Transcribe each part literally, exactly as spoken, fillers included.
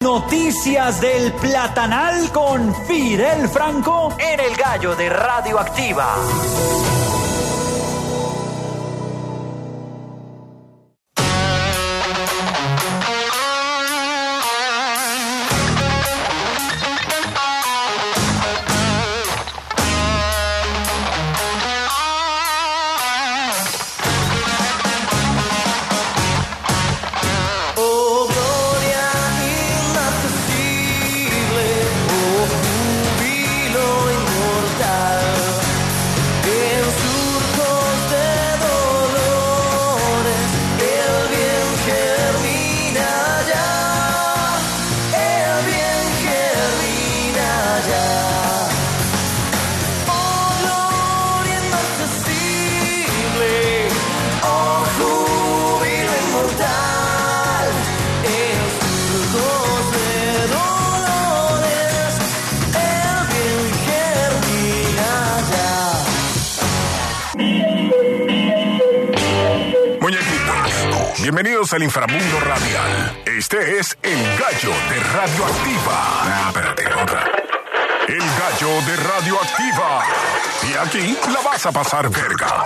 Noticias del Platanal con Fidel Franco en El Gallo de Radioactiva. Bienvenidos al inframundo radial. Este es El Gallo de Radioactiva. Ah, espérate, otra. El Gallo de Radioactiva. Y aquí la vas a pasar verga.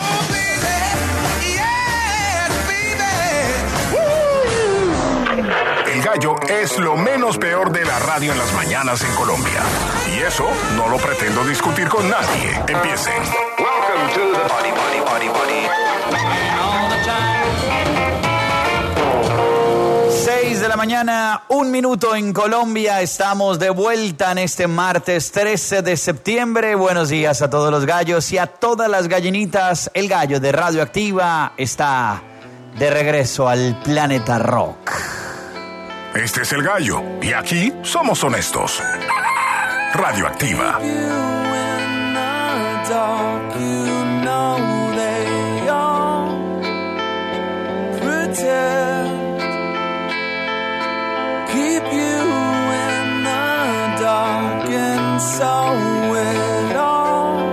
El Gallo es lo menos peor de la radio en las mañanas en Colombia. Y eso no lo pretendo discutir con nadie. Empiecen. Welcome to the party, party, party, party. All the time. seis de la mañana, un minuto en Colombia. Estamos de vuelta en este martes trece de septiembre. Buenos días a todos los gallos y a todas las gallinitas. El Gallo de Radioactiva está de regreso al planeta rock. Este es El Gallo y aquí somos honestos. Radioactiva. Keep you in the dark, and so it all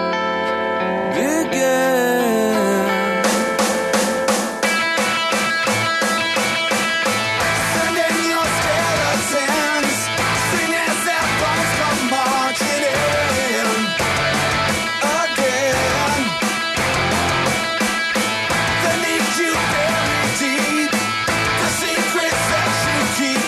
began. Sending your skeletons, sing as their bones come marching in again. They need you buried deep, the secrets that you keep.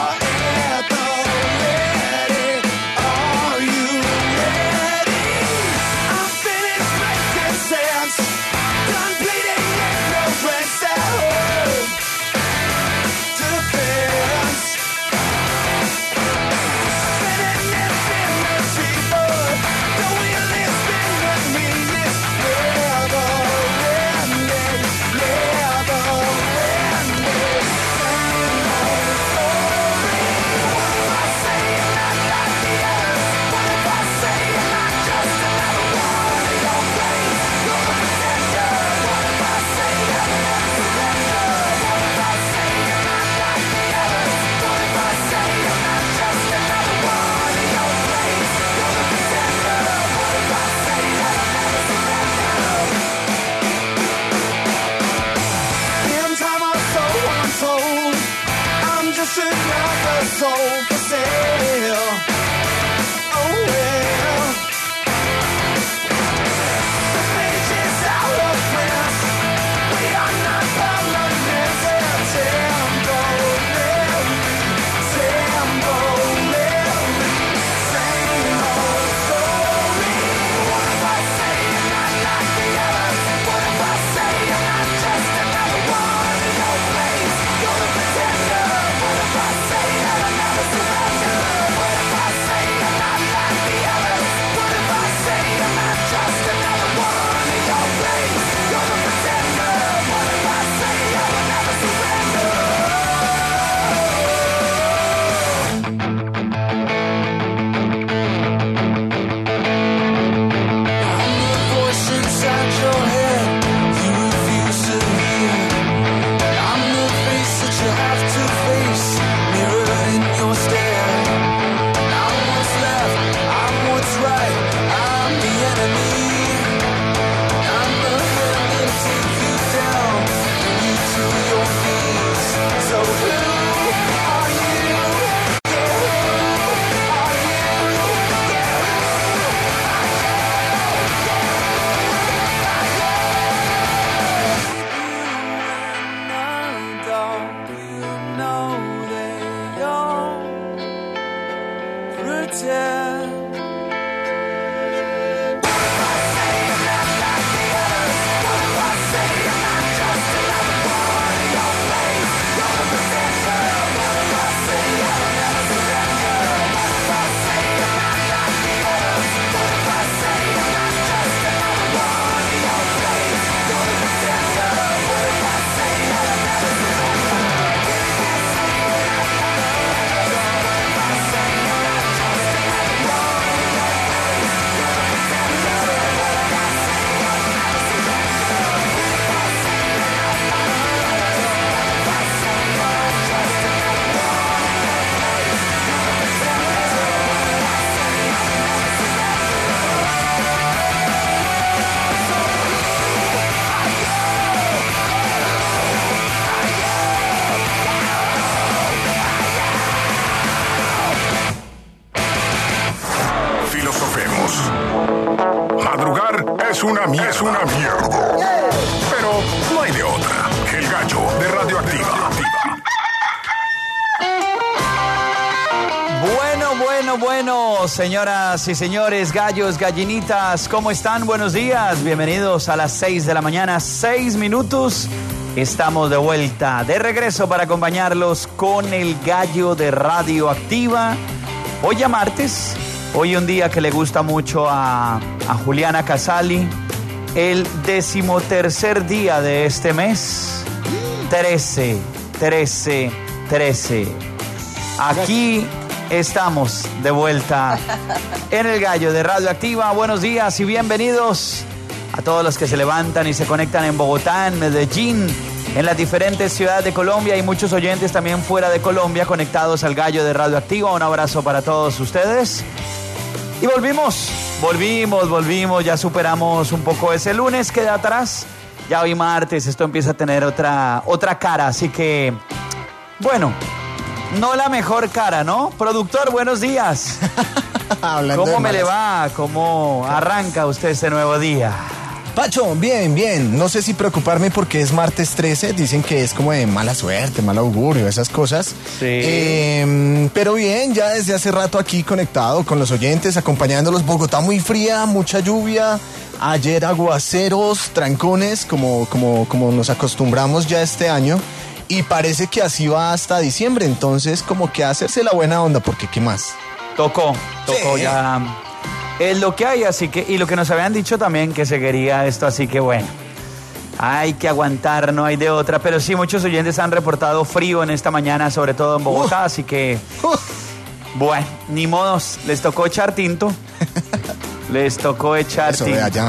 Another soul for sale. Oh well. The page is out of print. We are not permanent. Temporary, temporary. Same old story. What if I say I'm not like the others? What if I say I'm not just another one in your place? You're the pretender. What if I say that I'm never surrender? pretend. Madrugar es una mierda, es una mierda. Pero no hay de otra. El Gallo de Radioactiva. Bueno, bueno, bueno, señoras y señores, gallos, gallinitas, ¿cómo están? Buenos días, bienvenidos a las seis de la mañana, seis minutos. Estamos de vuelta, de regreso para acompañarlos con el Gallo de Radioactiva. Hoy ya martes. Hoy un día que le gusta mucho a, a Juliana Casali, el decimotercer día de este mes, trece, trece, trece. Aquí estamos de vuelta en el Gallo de Radioactiva. Buenos días y bienvenidos a todos los que se levantan y se conectan en Bogotá, en Medellín, en las diferentes ciudades de Colombia y muchos oyentes también fuera de Colombia conectados al Gallo de Radioactiva. Un abrazo para todos ustedes. Y volvimos, volvimos, volvimos, ya superamos un poco ese lunes que de atrás. Ya hoy martes esto empieza a tener otra, otra cara, así que, bueno, no la mejor cara, ¿no? Productor, buenos días. ¿Cómo me le va? ¿Cómo arranca usted este nuevo día? Pacho, bien, bien. No sé si preocuparme porque es martes trece. Dicen que es como de mala suerte, mal augurio, esas cosas. Sí. Eh, pero bien, ya desde hace rato aquí conectado con los oyentes, acompañándolos. Bogotá muy fría, mucha lluvia. Ayer aguaceros, trancones, como, como, como nos acostumbramos ya este año. Y parece que así va hasta diciembre. Entonces, como que hacerse la buena onda, porque ¿qué más? Tocó, tocó Sí. ya. Es lo que hay, así que, y lo que nos habían dicho también que seguiría esto, así que bueno, hay que aguantar, no hay de otra, pero sí, muchos oyentes han reportado frío en esta mañana, sobre todo en Bogotá, uh. así que, Uh. bueno, ni modos, les tocó echar tinto, les tocó echar Eso, tinto. de allá.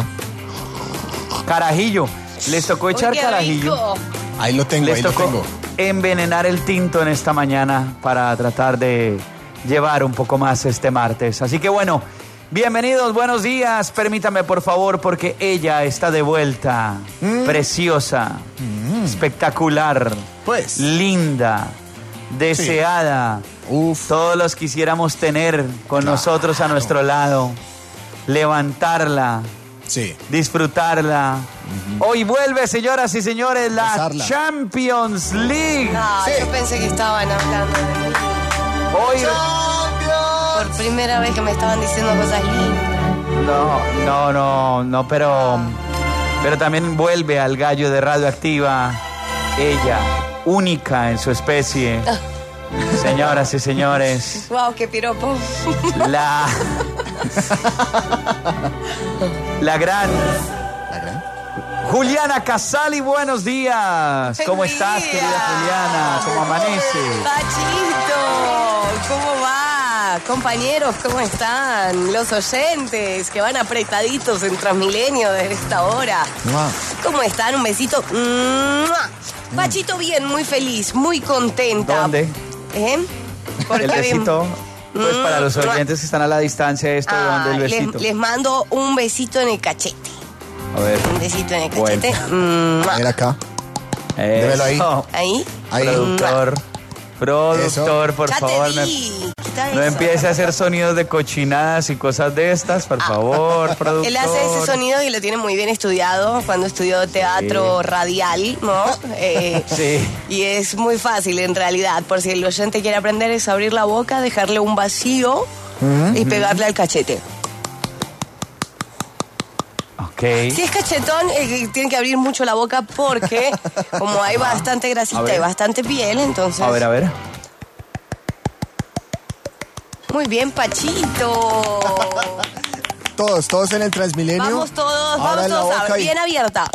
Carajillo, les tocó echar Uy, qué carajillo, rico. Ahí lo tengo, les ahí lo tocó tengo. envenenar el tinto en esta mañana para tratar de llevar un poco más este martes, así que bueno. Bienvenidos, buenos días. Permítame, por favor, porque ella está de vuelta. Mm. Preciosa, mm. espectacular, Pues. linda, deseada. Sí. Uf. Todos los quisiéramos tener con Claro. nosotros a nuestro lado. Levantarla, Sí. disfrutarla. Uh-huh. Hoy vuelve, señoras y señores, la Besarla. Champions League. No, Sí. yo pensé que estaban hablando de mí. Hoy... Por primera vez que me estaban diciendo cosas lindas. No, no, no, no, pero, pero también vuelve al Gallo de Radioactiva, ella, única en su especie. Señoras y señores, Wow, qué piropo. la, la gran ¿La gran? Juliana Casali, buenos días. ¿Cómo Buen estás, día. querida Juliana? ¿Cómo amanece? Pachito, ¿cómo va? Compañeros, ¿cómo están? Los oyentes que van apretaditos en Transmilenio desde esta hora. Mua. ¿Cómo están? Un besito. ¡Mua! Pachito, bien, muy feliz, muy contenta. ¿Dónde? ¿Eh? ¿Por El qué? besito, pues para los Mm, oyentes que están a la distancia, esto, Ah, ¿dónde el les, besito? les mando un besito en el cachete. A ver. Un besito en el Bueno. cachete. Mua. Mira acá. Démelo ahí. Eso. Ahí. Ahí. Productor, productor, por Ya favor, te me- vi. Quita no eso. empiece a hacer sonidos de cochinadas y cosas de estas, por favor, productor. Él hace ese sonido y lo tiene muy bien estudiado cuando estudió teatro Sí. radial, ¿no? Eh, Sí. Y es muy fácil en realidad. Por si el oyente quiere aprender es abrir la boca, dejarle un vacío y pegarle al cachete. Ok. Si es cachetón, eh, tiene que abrir mucho la boca porque como hay bastante A grasita ver. y bastante piel, entonces... A ver, a ver. Muy bien, Pachito. Todos, todos en el Transmilenio. Vamos todos, Ahora vamos en la todos, a- boca y- bien abierta.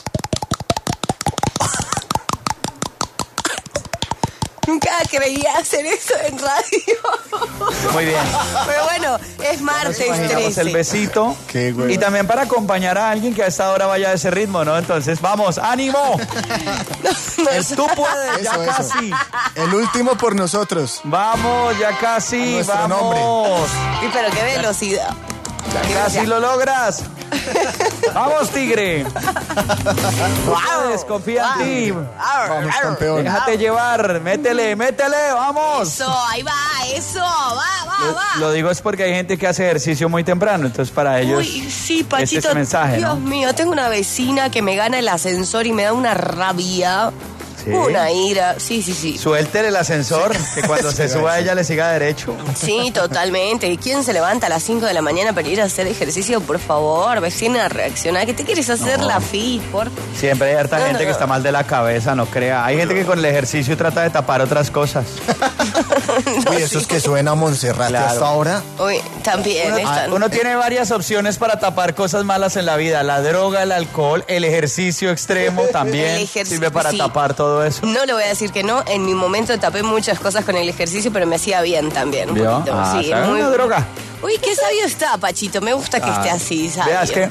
Nunca creía hacer eso en radio. Muy bien. Pero bueno, es martes Imaginamos el trece. besito. Qué hueva. Y también para acompañar a alguien que a esta hora vaya a ese ritmo, ¿no? Entonces, vamos, ánimo. El tú puedes, ya Eso, eso. casi. El último por nosotros. Vamos, ya A casi, nuestro vamos. nombre. Sí, pero qué velocidad. Qué Casi velocidad. lo logras. Vamos, tigre. Puedes, confía en ti. Arr, Vamos, arr. campeón. Déjate llevar, métele, métele, vamos. Eso, ahí va, eso, va, va, Lo, va. lo digo es porque hay gente que hace ejercicio muy temprano, entonces para ellos Uy, sí, es Pachito. ese mensaje, Dios ¿no? mío, tengo una vecina que me gana el ascensor y me da una rabia. Sí. Una ira. Sí, sí, sí. Suéltele el ascensor, que cuando se Sí, suba sí. ella le siga derecho. Sí, totalmente. ¿Y quién se levanta a las cinco de la mañana para ir a hacer ejercicio? Por favor, vecina, reacciona. ¿Qué te quieres hacer la fit, por? Siempre hay harta No, gente no, que no. está mal de la cabeza, no crea. Hay gente que con el ejercicio trata de tapar otras cosas. Uy, esos que suena a Montserrat Claro. hasta ahora. Uy, también Uno, están. uno tiene varias opciones para tapar cosas malas en la vida. La droga, el alcohol, el ejercicio extremo también El ejerci- sirve para sí. tapar todo eso. No le voy a decir que no. En mi momento tapé muchas cosas con el ejercicio, pero me hacía bien también. Un ¿Vio? poquito. Ah, Sí, ¿sabe? muy- Una droga. Uy, qué sabio está, Pachito. Me gusta que Ah, esté así, sabio. Veas que...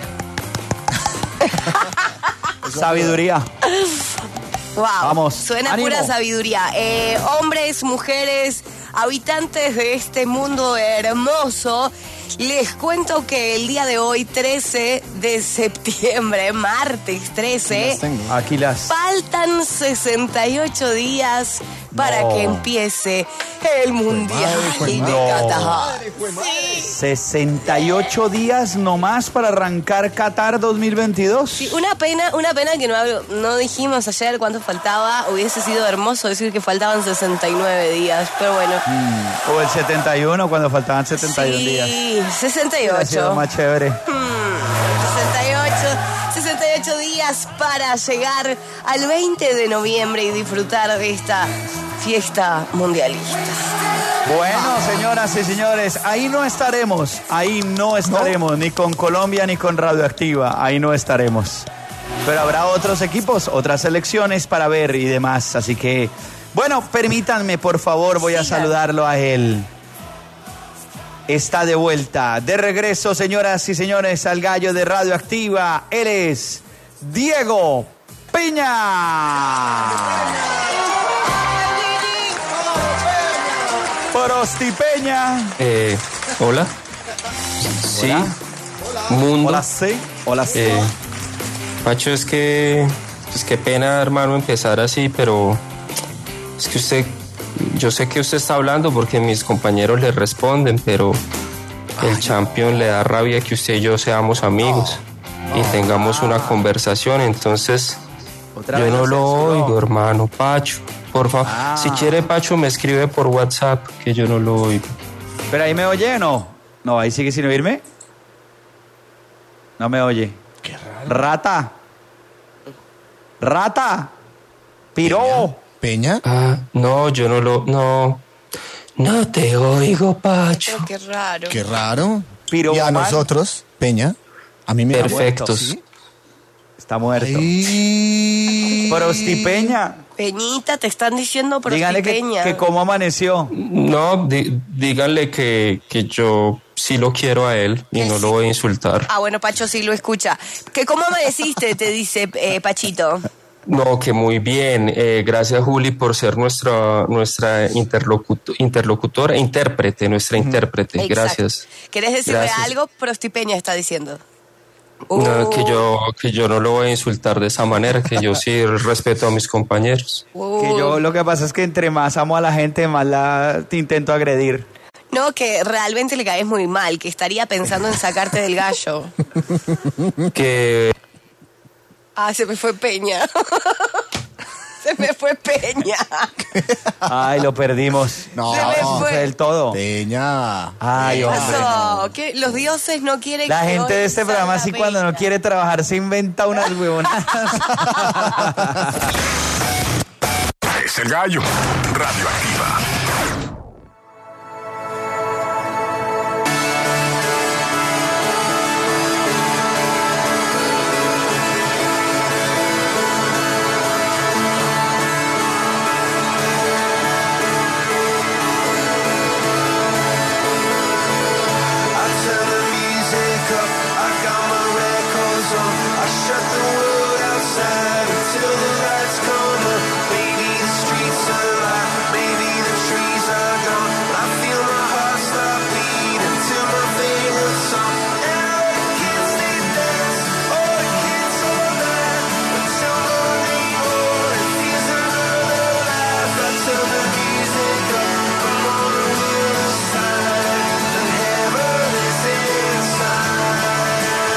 Sabiduría. Wow, Vamos, suena ánimo. pura sabiduría. Eh, hombres, mujeres, habitantes de este mundo hermoso, les cuento que el día de hoy, trece de septiembre, martes trece, Las tengo. Aquí las... faltan sesenta y ocho días para No. que empiece el Mundial madre, de no. Qatar. Sí. sesenta y ocho días nomás para arrancar Qatar dos mil veintidós. Sí, una pena, una pena que no, hablo- no dijimos ayer cuánto faltaba. Hubiese sido hermoso decir que faltaban sesenta y nueve días, pero bueno. O el setenta y uno cuando faltaban setenta y un días. Sí, sesenta y Ha sido ocho. más chévere. sesenta y ocho. sesenta y ocho días para llegar al veinte de noviembre y disfrutar de esta fiesta mundialista. Bueno, señoras y señores, ahí no estaremos, ahí no estaremos, ni con Colombia ni con Radioactiva, ahí no estaremos. Pero habrá otros equipos, otras selecciones para ver y demás, así que, bueno, permítanme, por favor, voy a Siga. saludarlo a él. Está de vuelta, de regreso, señoras y señores, al gallo de Radioactiva. Él es Diego Peña. Prosti Peña. Eh, hola. Sí. Hola. Mundo. Hola, sí. Hola, sí. Eh, Pacho, es que, pues qué pena, hermano, empezar así, pero es que usted, yo sé que usted está hablando porque mis compañeros le responden, pero el champion le da rabia que usted y yo seamos amigos y tengamos una conversación, entonces Otra yo vez no lo lo censuró. oigo, hermano. Pacho, por favor, Ah. si quiere, Pacho, me escribe por WhatsApp que yo no lo oigo. Pero ahí me oye o no. No, ahí sigue sin oírme. No me oye. Qué raro. Rata. Rata. Piró. ¿Peña? Ah, no, yo no lo, no, no te oigo, Pacho. Oh, qué raro. Qué raro. Piro Y a man. nosotros, Peña. A mí me da Perfectos. muerto, ¿sí? Está muerto. Ay. Prosti Peña. Peñita, te están diciendo Díganle que, prostipeña. que cómo amaneció. No, di- díganle que, que yo sí lo quiero a él y Que no sí. lo voy a insultar. Ah, bueno, Pacho sí lo escucha. ¿Que ¿Cómo amaneciste? Te dice eh, Pachito. No, que muy bien. Eh, gracias, Juli, por ser nuestra, nuestra interlocutor, interlocutora, intérprete, nuestra intérprete. Exacto. Gracias. ¿Querés decirle Gracias. algo? Prostipeña está diciendo. No, Uh, que yo, que yo no lo voy a insultar de esa manera, que yo sí respeto a mis compañeros. uh. Que yo lo que pasa es que entre más amo a la gente, más la te intento agredir. No, que realmente le caes muy mal, que estaría pensando en sacarte del gallo. Que Ah, se me fue Peña. Se me fue Peña. Ay, lo perdimos. No, Se me No, fue. del todo. Peña. Ay, ¿Qué hombre. pasó? ¿Qué? Los dioses no quieren La que gente hoy de este programa, salga así cuando no Peña. quiere trabajar, se inventa unas huevonadas. Es el gallo. Radioactiva. I turn the music up, I got my records on. I shut the world outside until the lights come up. Maybe the streets are alive, maybe the trees are gone. I feel my heart start beating till my fingers song. And all the kids they dance, all the kids all laugh until morning morning feels another life. I turn the music up, I'm on the other side. The heaven is inside.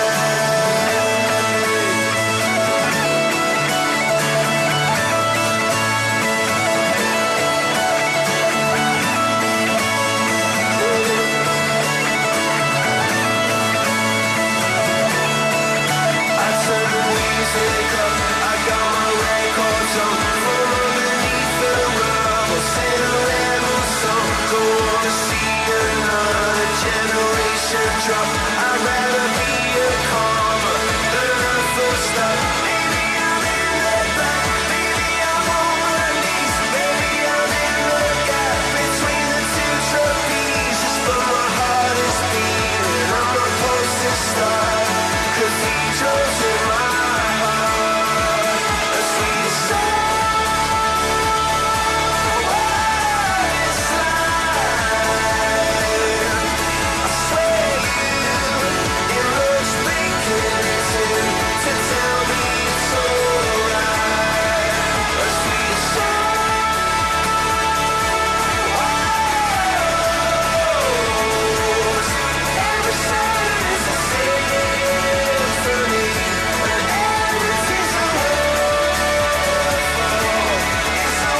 I turn the music up, I got my records on. From underneath the rug, I'll sing a rebel song. Don't wanna see another generation drop. I'd rather be a comma than a full stop. Maybe I'm in the back, maybe I'm on my knees, maybe I'm in the gap between the two trapezes. But my heart is beating, I'm a posted star. Cathedrals in my heart, a sweet sound. It's like, I swear you, it looks vacanting to tell me it's alright. A sweet sound. Every sound is a symphony, and everything's a waterfall. It's a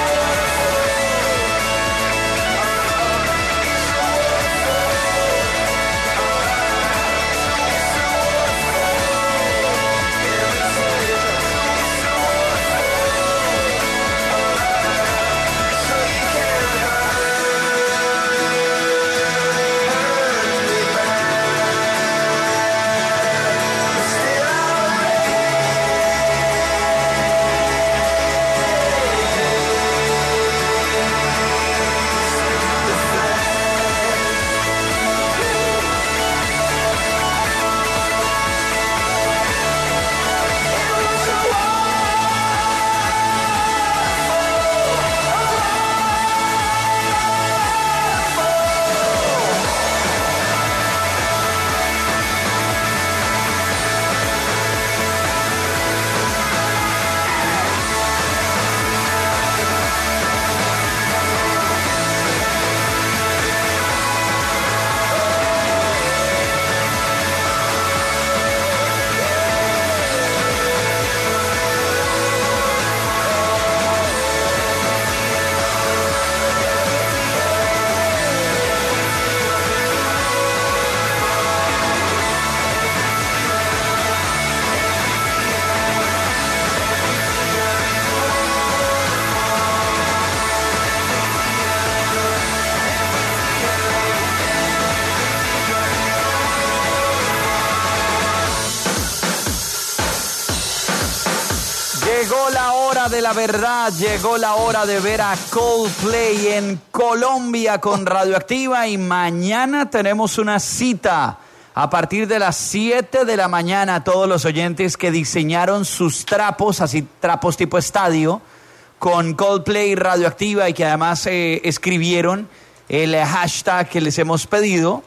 Llegó la hora de la verdad, llegó la hora de ver a Coldplay en Colombia con Radioactiva y mañana tenemos una cita a partir de las siete de la mañana. Todos los oyentes que diseñaron sus trapos, así trapos tipo estadio, con Coldplay Radioactiva y que además eh, escribieron el hashtag que les hemos pedido,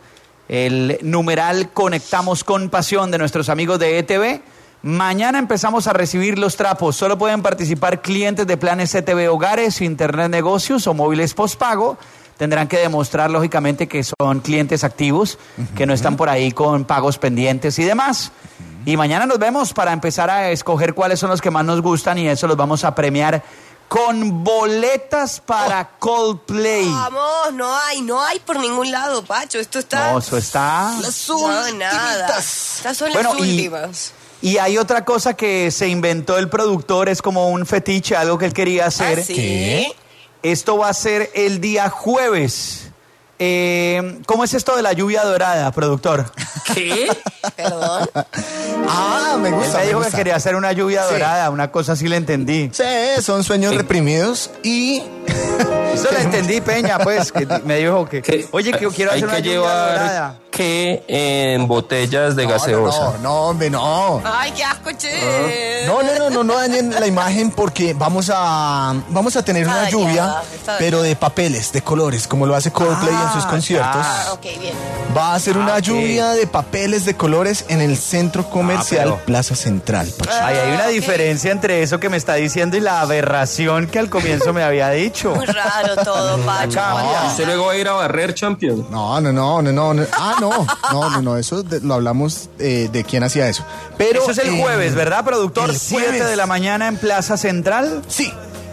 el numeral Conectamos con Pasión de nuestros amigos de E T V. Mañana empezamos a recibir los trapos. Solo pueden participar clientes de planes E T V Hogares, Internet Negocios o móviles postpago. Tendrán que demostrar, lógicamente, que son clientes activos, uh-huh, que no están por ahí con pagos pendientes y demás. Uh-huh. Y mañana nos vemos para empezar a escoger cuáles son los que más nos gustan y eso los vamos a premiar con boletas para Coldplay. Vamos, no hay, no hay por ningún lado, Pacho. Esto está... No, eso está... Las No, nada. ultimitas. Estas son Bueno, las y- últimas. Y hay otra cosa que se inventó el productor, es como un fetiche, algo que él quería hacer. ¿Ah, sí? ¿Qué? Esto va a ser el día jueves. Eh, ¿Cómo es esto de la lluvia dorada, productor? ¿Qué? Perdón. Ah, me Él gusta, me me dijo que gusta. quería hacer una lluvia Sí. dorada, una cosa así le entendí. Sí, son sueños reprimidos y... Eso le entendí, Peña, pues, que me dijo que, ¿Qué? oye, que quiero Hay hacer una que lluvia llevar dorada. que en botellas de No, gaseosa. No, no, hombre, no. Ay, qué asco, che. No, no, no, no, no dañen la imagen porque vamos a vamos a tener una Está lluvia, dañada, está pero de papeles, de colores, como lo hace Coldplay en sus Ah, conciertos. ya. Ah, ok, bien. Va a ser Ah, una ok. lluvia de papeles de colores en el centro comercial pero- Plaza Central. Pacho. Ay, hay una Ah, ok. diferencia entre eso que me está diciendo y la aberración que al comienzo me había dicho. Muy raro todo, Pacho. Cambia. ¿Usted luego va a ir a barrer, Champion? No, no, no, no, no, no. Ah, no, no, no, no, eso de- lo hablamos eh, de quién hacía eso. Pero Eso es el eh, jueves, ¿verdad, productor? el siete jueves. de la mañana en Plaza Central. Sí.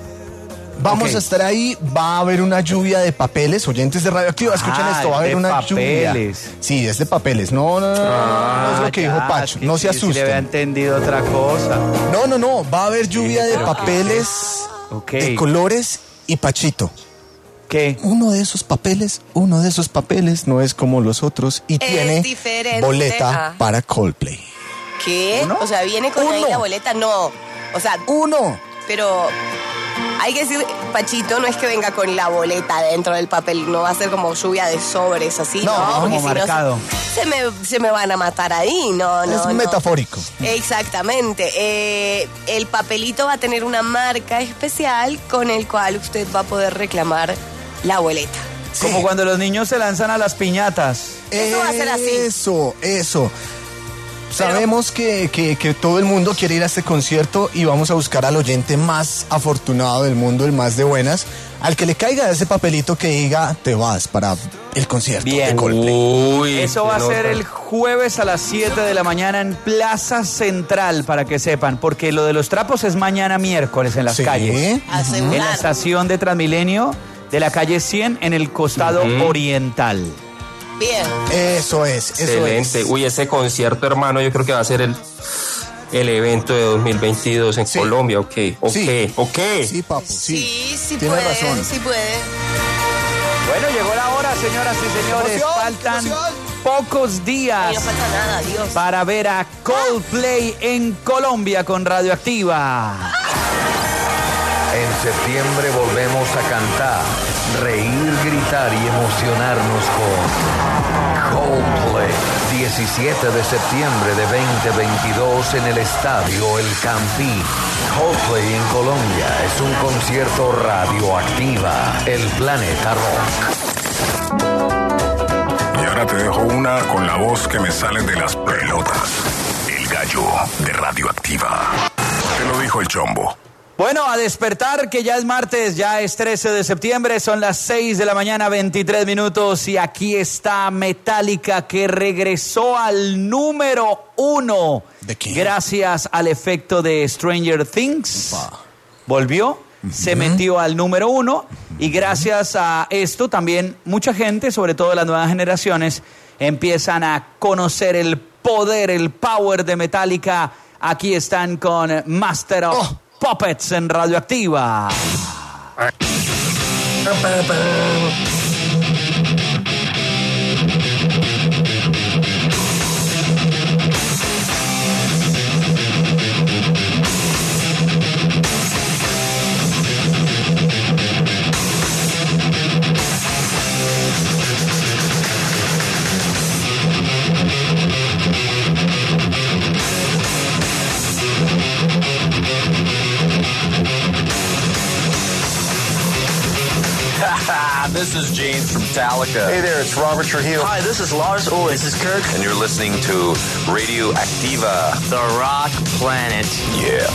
Vamos Ok. a estar ahí, va a haber una lluvia de papeles, oyentes de Radioactiva, escuchen Ah, esto, va a haber de una papeles. lluvia. Sí, es de papeles, no, no, no, no, no es lo que dijo Ya, Pacho, que no se sí, sí le había asusten. entendido otra cosa. No, no, no, va a haber lluvia de pero- papeles, Ok. de colores y Pachito. ¿Qué? Uno de esos papeles, uno de esos papeles no es como los otros y tiene diferente, boleta ah. para Coldplay. ¿Qué? ¿Uno? O sea, viene con ahí Uno. la boleta. No. O sea, Uno. pero hay que decir, Pachito, no es que venga con la boleta dentro del papel. No va a ser como lluvia de sobres así. No, No, porque como si no, marcado. se, se me, se me van a matar ahí. No, no. es no. metafórico. Exactamente. Eh, el papelito va a tener una marca especial con el cual usted va a poder reclamar la boleta. Sí. Como cuando los niños se lanzan a las piñatas. Eso va a ser así. Eso, eso. Sabemos que, que- que todo el mundo quiere ir a este concierto y vamos a buscar al oyente más afortunado del mundo, el más de buenas, al que le caiga ese papelito que diga te vas para el concierto Bien. de Coldplay. Uy, Eso qué va a ser nota. el jueves a las siete de la mañana en Plaza Central, para que sepan, porque lo de los trapos es mañana miércoles en las Sí. calles. En la Asegurar. estación de Transmilenio de la calle cien en el costado oriental. Bien. Eso es, eso Excelente. es. Uy, ese concierto, hermano, yo creo que va a ser el, el evento de dos mil veintidós en Sí. Colombia. Ok, ok, Sí. ok. Sí, papu, sí. Sí, sí Tiene puede, razón. sí puede. Bueno, llegó la hora, señoras y señores. ¡Qué emoción, Faltan qué emoción! pocos Y días no falta nada, Dios. para ver a Coldplay en Colombia con Radioactiva. En septiembre volvemos a cantar, reír, gritar y emocionarnos con Coldplay. diecisiete de septiembre de veinte veintidós en el estadio El Campín. Coldplay en Colombia es un concierto Radioactiva, el planeta rock. Y ahora te dejo una con la voz que me sale de las pelotas. El gallo de Radioactiva. Te lo dijo el Chombo. Bueno, a despertar, que ya es martes, ya es trece de septiembre, son las seis de la mañana, veintitrés minutos, y aquí está Metallica, que regresó al número uno. ¿De quién? Gracias al efecto de Stranger Things. Upa. Volvió, se metió al número uno, y gracias a esto también mucha gente, sobre todo las nuevas generaciones, empiezan a conocer el poder, el power de Metallica. Aquí están con Master of Oh. Puppets en Radioactiva. This is James from Metallica. Hey there, it's Robert Trujillo. Hi, this is Lars Ulrich. This is Kirk. And you're listening to Radio Activa. The Rock Planet. Yeah.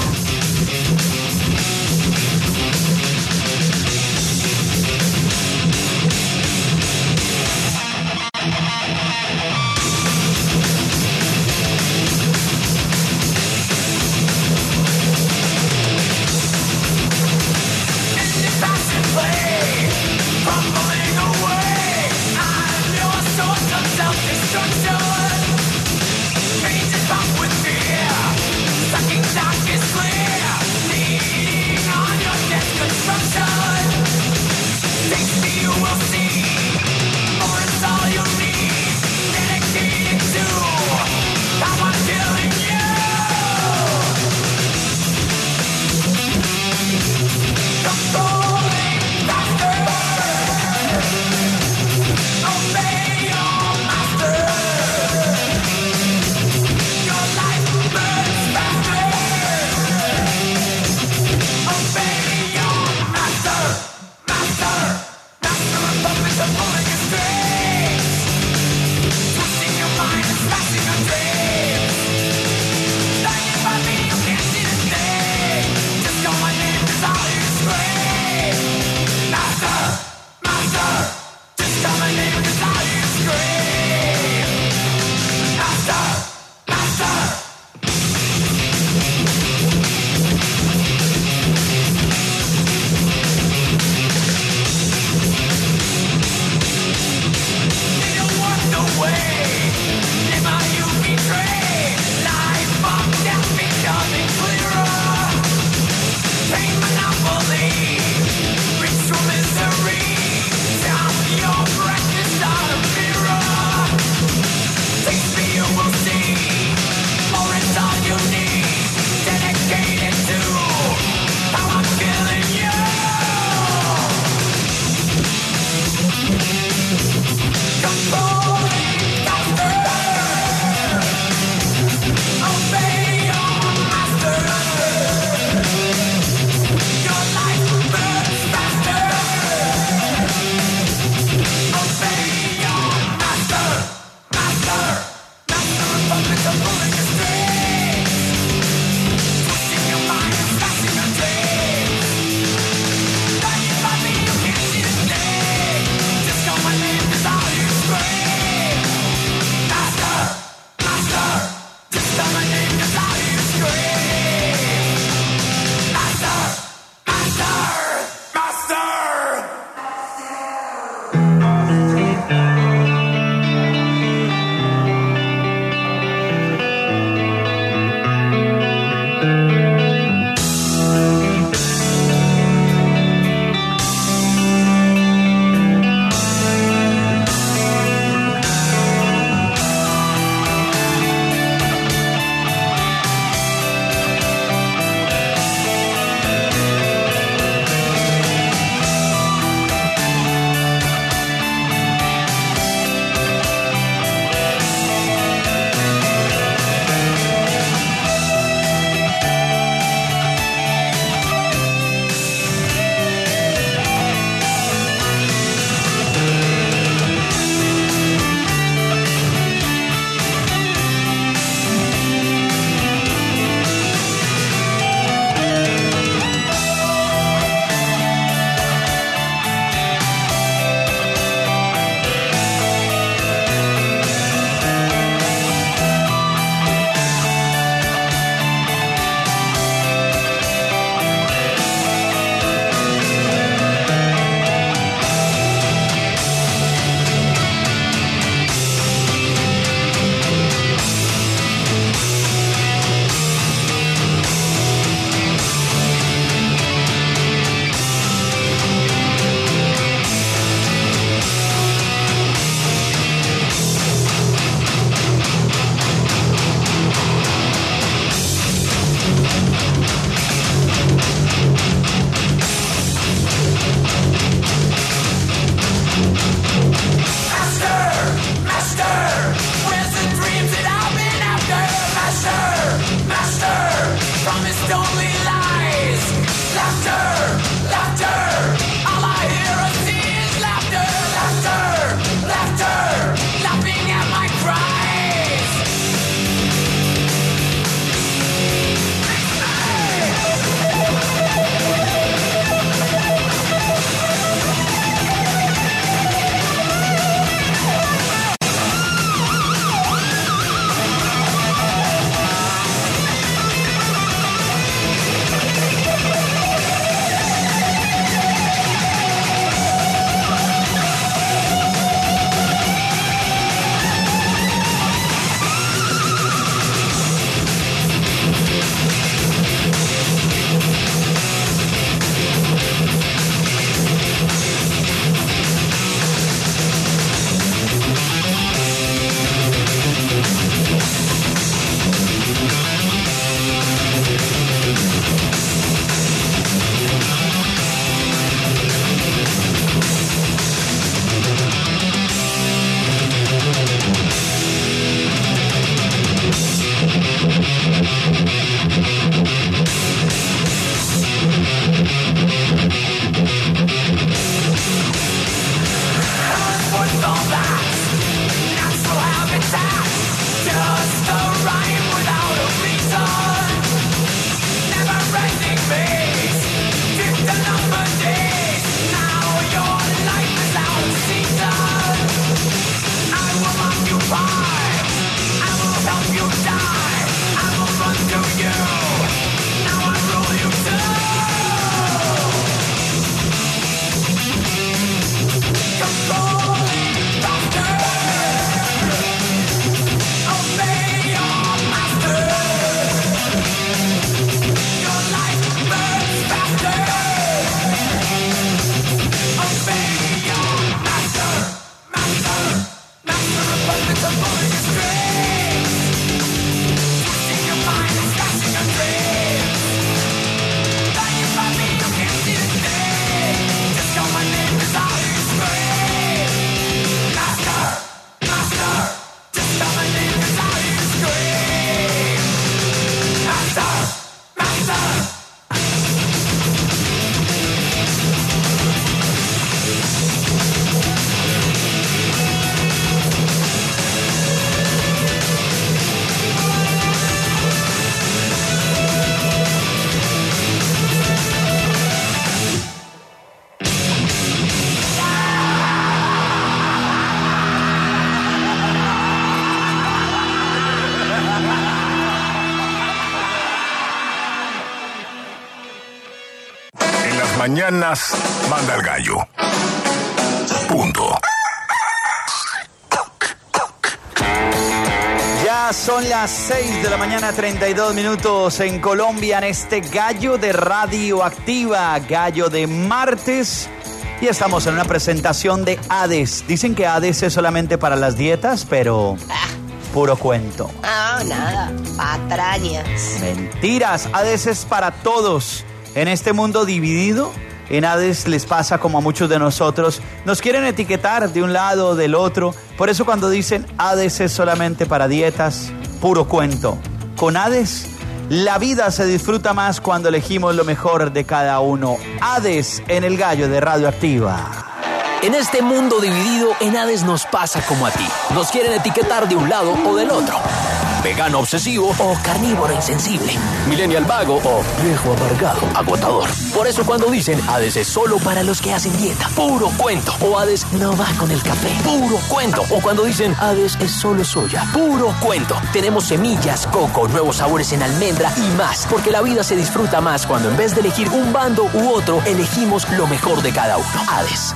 Mañanas manda el gallo. Punto. Ya son las seis de la mañana, treinta y dos minutos en Colombia, en este gallo de Radioactiva, gallo de martes. Y estamos en una presentación de Hades. Dicen que Hades es solamente para las dietas, pero Ah, puro cuento. ah, nada, patrañas. Mentiras, Hades es para todos. En este mundo dividido, en Hades les pasa como a muchos de nosotros. Nos quieren etiquetar de un lado o del otro. Por eso cuando dicen Hades es solamente para dietas, puro cuento. Con Hades, la vida se disfruta más cuando elegimos lo mejor de cada uno. Hades en el gallo de Radioactiva. En este mundo dividido, en Hades nos pasa como a ti. Nos quieren etiquetar de un lado o del otro. Vegano obsesivo o carnívoro insensible. Millennial vago o viejo amargado, agotador. Por eso cuando dicen Hades es solo para los que hacen dieta, puro cuento. O Hades no va con el café, puro cuento. O cuando dicen Hades es solo soya, puro cuento. Tenemos semillas, coco, nuevos sabores en almendra y más. Porque la vida se disfruta más cuando en vez de elegir un bando u otro, elegimos lo mejor de cada uno. Hades.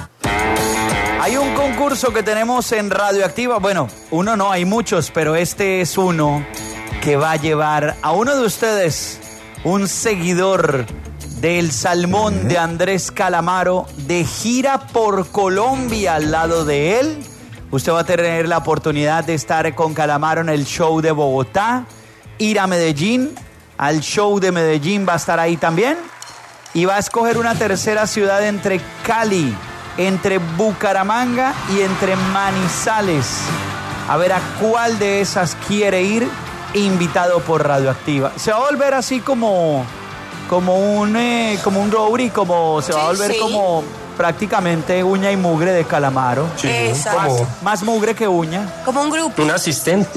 Hay un concurso que tenemos en Radioactiva. Bueno, uno no, hay muchos, pero este es uno que va a llevar a uno de ustedes, un seguidor del Salmón de Andrés Calamaro, de gira por Colombia al lado de él. Usted va a tener la oportunidad de estar con Calamaro en el show de Bogotá, ir a Medellín, al show de Medellín va a estar ahí también, y va a escoger una tercera ciudad entre Cali, entre Bucaramanga y entre Manizales. A ver a cuál de esas quiere ir, invitado por Radioactiva. Se va a volver así como, como un eh, como un Rory, como se va a Sí, volver sí. como prácticamente uña y mugre de Calamaro. Sí, Exacto. como Más mugre que uña. Como un grupo. un asistente.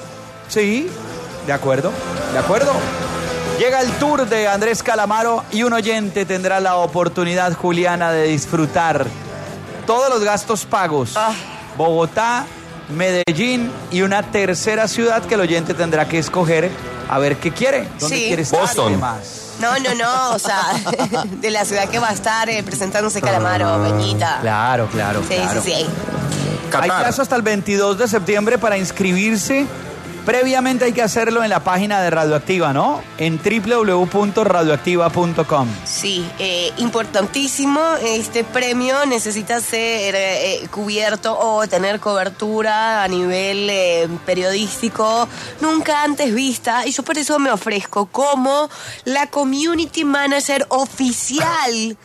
Sí, de acuerdo, de acuerdo. Llega el tour de Andrés Calamaro y un oyente tendrá la oportunidad, Juliana, de disfrutar todos los gastos pagos. Ah. Bogotá, Medellín y una tercera ciudad que el oyente tendrá que escoger a ver qué quiere, dónde Sí. quiere estar Boston. y demás. No, no, no, o sea, de la ciudad que va a estar eh, presentándose Calamaro, Peñita. Claro, claro, Sí, claro. sí, sí. Hay Qatar. plazo hasta el veintidós de septiembre para inscribirse. Previamente hay que hacerlo en la página de Radioactiva, ¿no? En doble u doble u doble u punto radioactiva punto com. Sí, eh, importantísimo, este premio necesita ser eh, cubierto o tener cobertura a nivel eh, periodístico nunca antes vista, y yo por eso me ofrezco como la community manager oficial,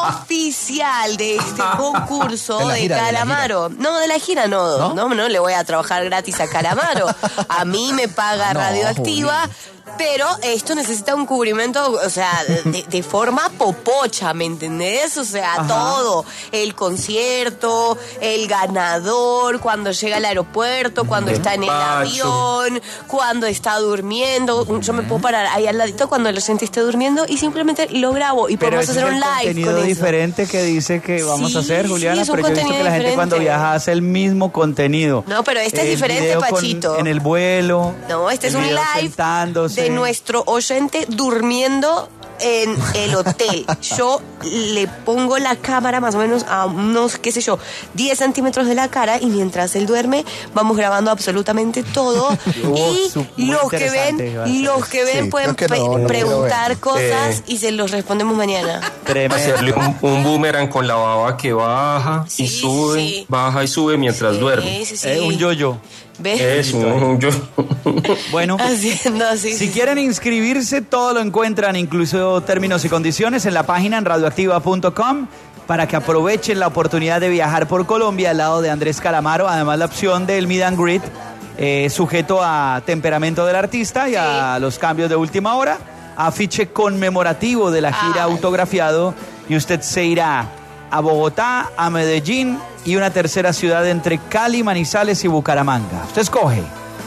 oficial de este concurso De la de, gira, de la Calamaro. No, de la gira no, ¿No? no, no le voy a trabajar gratis a Calamaro. A mí me paga No, Radioactiva. Juli. Pero esto necesita un cubrimiento, o sea, de, de forma popocha, ¿me entendés? O sea, Ajá. todo. El concierto, el ganador, cuando llega al aeropuerto, cuando está en el Despacho. avión, cuando está durmiendo. Yo me puedo parar ahí al ladito cuando el oyente esté durmiendo y simplemente lo grabo y Pero podemos ese hacer es un el live contenido con eso. diferente que dice que vamos a Sí, hacer, Juliana, sí, es un pero yo he visto que contenido la gente cuando diferente. viaja hace el mismo contenido. No, pero este es El diferente, video con- Pachito. en el vuelo. No, este es el un video live sentándose. de nuestro oyente durmiendo en el hotel. Yo le pongo la cámara más o menos a unos, qué sé yo, diez centímetros de la cara, y mientras él duerme vamos grabando absolutamente todo. Oh, y su- muy los que interesante va a ven, ser. los que ven Sí, pueden creo que no, pe- no preguntar quiero cosas Eh. y se los respondemos mañana. Hacerle un, un boomerang con la baba que baja Sí, y sube, sí. baja y sube mientras duerme. Sí, sí, sí. Eh, un yo-yo. ¿Ves? Es un, un yo. Bueno, Haciendo así. si quieren inscribirse, todo lo encuentran, incluso términos y condiciones, en la página en radioactiva punto com, para que aprovechen la oportunidad de viajar por Colombia al lado de Andrés Calamaro. Además, la opción del Meet and Greet, eh, sujeto a temperamento del artista y a los cambios de última hora. Afiche conmemorativo de la gira Ay. autografiado, y usted se irá a Bogotá, a Medellín y una tercera ciudad entre Cali, Manizales y Bucaramanga. Usted escoge.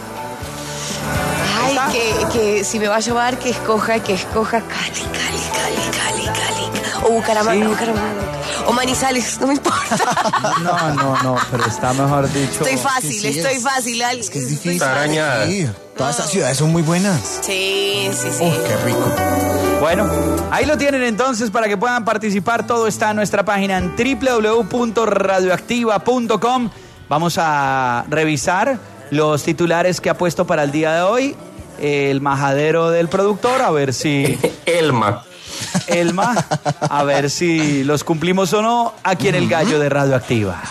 Ay, que, que si me va a llevar, que escoja, que escoja Cali, Cali, Cali, Cali, Cali. O Bucaramanga, Sí. Bucaramanga. O Manizales, no me importa. No, no, no, pero está mejor dicho. Estoy fácil, sí, estoy es- fácil. Al- Es que es estoy difícil. Está arañada. elegir. Todas esas ciudades son muy buenas. Sí, sí, sí. Oh, qué rico. Bueno, ahí lo tienen entonces para que puedan participar. Todo está en nuestra página en doble u doble u doble u punto radioactiva punto com. Vamos a revisar los titulares que ha puesto para el día de hoy el majadero del productor, a ver si Elma. Elma, a ver si los cumplimos o no aquí en el Gallo de Radioactiva.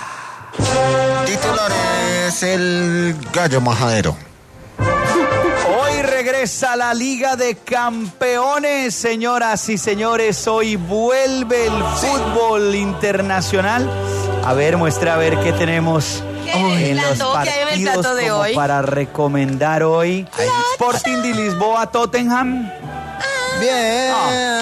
Titulares: el gallo majadero. Hoy regresa la Liga de Campeones, señoras y señores. Hoy vuelve el fútbol internacional. A ver, muestra a ver qué tenemos ¿Qué hay en el en los plato? ¿Qué hay en el partidos plato de como hoy? para recomendar hoy. Sporting de Lisboa, Tottenham. Bien.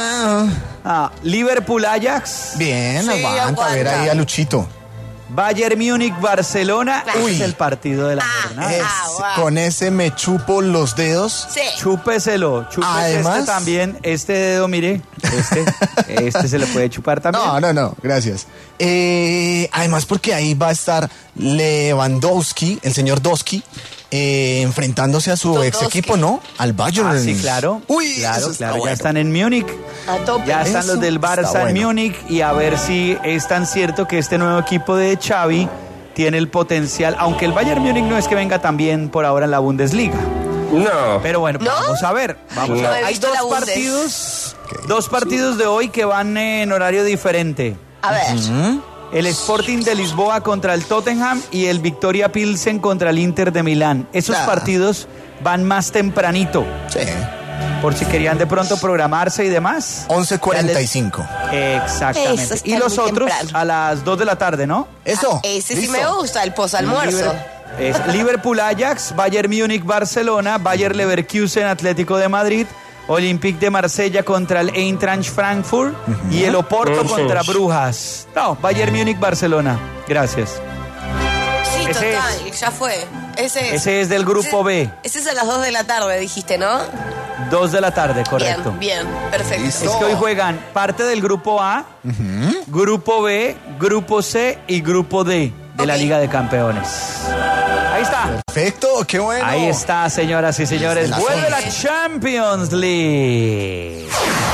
Ah, Liverpool, Ajax. Bien, Sí, aguanta, a ver aguanta. ahí a Luchito. Bayern Múnich, Barcelona. Uy. Es el partido de la Ah, jornada. Es- Ah, wow. Con ese me chupo los dedos. Sí. Chúpeselo, chúpese Además- este también, este dedo, mire, este, este se le puede chupar también. No, no, no, gracias. Eh, además, porque ahí va a estar Lewandowski, el señor Doski, eh, enfrentándose a su ex Dodowski. equipo, ¿no? Al Bayern. Ah, sí, claro. Uy, claro, eso está claro. Ya bueno. están en Múnich. A tope. Ya están Eso los del Barça está en bueno. Múnich, y a ver si es tan cierto que este nuevo equipo de Xavi tiene el potencial, aunque el Bayern Múnich no es que venga tan bien por ahora en la Bundesliga. No. Pero bueno, ¿No? vamos a ver. Vamos No a ver. he Hay visto dos la Bundes. partidos, dos partidos de hoy que van en horario diferente. A ver. El Sporting de Lisboa contra el Tottenham y el Victoria Pilsen contra el Inter de Milán. Esos Ah. partidos van más tempranito, Sí. por si querían de pronto programarse y demás. once cuarenta y cinco. Exactamente. Eso está Y los muy otros temprano. a las dos de la tarde, ¿no? Eso. Ese sí listo. me gusta, el posalmuerzo. Liber- es Liverpool Ajax, Bayern Múnich Barcelona, Bayer Leverkusen Atlético de Madrid, Olympique de Marsella contra el Eintracht Frankfurt y el Oporto Ujú. contra Brujas. No, Bayern Múnich Barcelona. Gracias. Sí, Ese total, ya fue. Ese es. Ese es del grupo B. Ese es a las dos de la tarde, dijiste, ¿no? Dos de la tarde, correcto. Bien, bien, perfecto. Listo. Es que hoy juegan parte del grupo A, grupo B, grupo C y grupo D de la Ok. Liga de Campeones. Ahí está. Perfecto, qué bueno. Ahí está, señoras y señores. Desde las Vuelve la once. Champions League.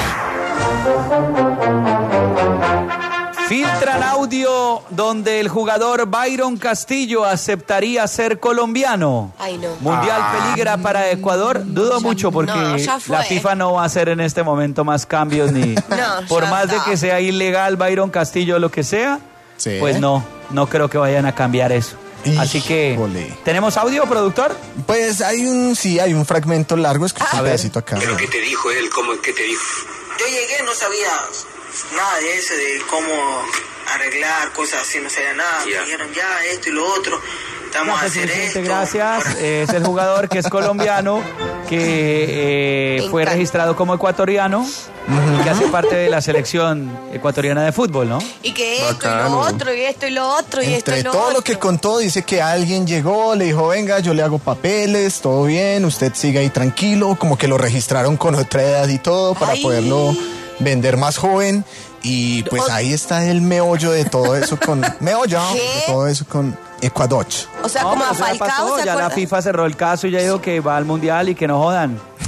Filtran audio donde el jugador Byron Castillo aceptaría ser colombiano. Ay, no. Mundial peligra para Ecuador. Dudo mucho porque no, ya fue. la FIFA no va a hacer en este momento más cambios ni No, por ya más está. de que sea ilegal Byron Castillo o lo que sea. Sí. Pues no, no creo que vayan a cambiar eso. Así que, Híjole. ¿tenemos audio, productor? Pues hay un, sí, hay un fragmento largo, escucha A un ver. pedacito acá. ¿Pero qué te dijo él? ¿Cómo qué te dijo? Yo llegué, no sabía nada de eso, de cómo arreglar cosas así, no sabía nada. Ya. Me dijeron ya esto y lo otro, No, vamos a pues, hacer Vicente, esto. gracias. Es el jugador que es colombiano, que eh, Me fue encanta. registrado como ecuatoriano y que hace parte de la selección ecuatoriana de fútbol, ¿no? Y que esto y Bacano. lo otro, y esto y lo otro, y esto y Entre lo todo otro. lo que contó, dice que alguien llegó, le dijo, venga, yo le hago papeles, todo bien, usted sigue ahí tranquilo, como que lo registraron con otra edad y todo para Ay. poderlo vender más joven. Y pues ahí está el meollo de todo eso con... meollo, ¿no? ¿Qué? De todo eso con Ecuador. O sea, No, como pero a eso ya Falcao, pasó, ¿se ya la acuerdan? FIFA cerró el caso y ya dijo que va al mundial y que no jodan.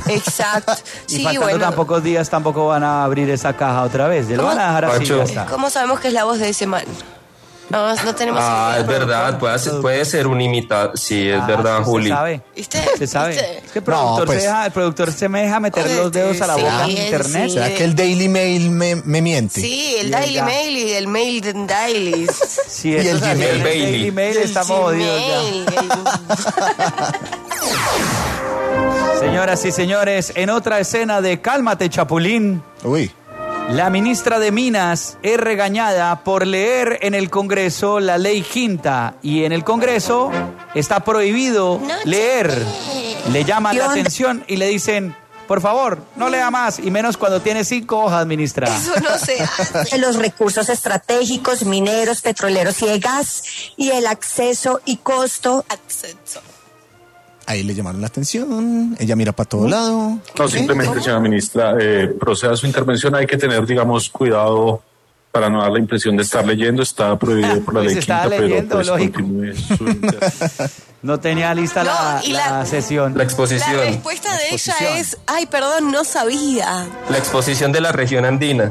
Exacto. Y Sí, faltando bueno. tan pocos días tampoco van a abrir esa caja otra vez. Ya lo van a dejar así. Pacho. Ya está. ¿Cómo sabemos que es la voz de ese man? No, no tenemos Ah, idea. es verdad, puede ser, puede ser un imitador. Sí, es Ah, verdad, sí, Juli. Se sabe. ¿Viste? Se sabe. ¿Viste? Es que el productor, No, pues. se deja, el productor se me deja meter Oye, los dedos a la sí, boca en él internet. O sea que el Daily Mail me, me miente. Sí, el Y Daily ya. Mail y el Mail de Daily. Sí, Y eso el es así, Gmail. el Bailey. Daily Mail estamos jodidos ya. Señoras y señores, en otra escena de Cálmate, Chapulín, Uy. la ministra de Minas es regañada por leer en el Congreso la ley quinta y en el Congreso está prohibido leer. Le llaman la atención y le dicen, por favor, no lea más y menos cuando tiene cinco hojas, ministra. Eso no se hace. Los recursos estratégicos, mineros, petroleros y de gas, y el acceso y costo. Acceso. Ahí le llamaron la atención, ella mira para todo lado. No, simplemente, señora ministra, eh, proceda su intervención. Hay que tener, digamos, cuidado para no dar la impresión de estar leyendo. Está prohibido por la Pues ley estaba quinta, leyendo, pero pues lógico. continúe su intervención. No tenía lista No, la, y la la- sesión. La La exposición. respuesta de ella Exposición. es, ay, perdón, no sabía. La exposición de la región andina.